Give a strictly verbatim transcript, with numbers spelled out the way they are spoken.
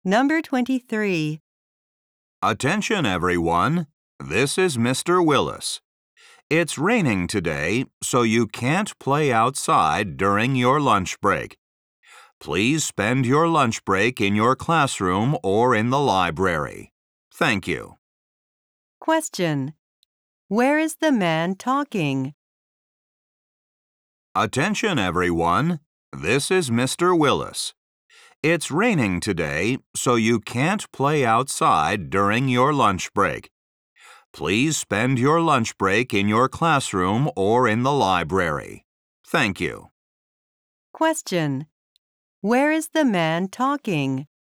Number twenty-three. Attention, everyone. This is Mister Willis. It's raining today, so you can't play outside during your lunch break. Please spend your lunch break in your classroom or in the library. Thank you. Question. Where is the man talking? Attention, everyone. This is Mister Willis. It's raining today, so you can't play outside during your lunch break. Please spend your lunch break in your classroom or in the library. Thank you. Question. Where is the man talking?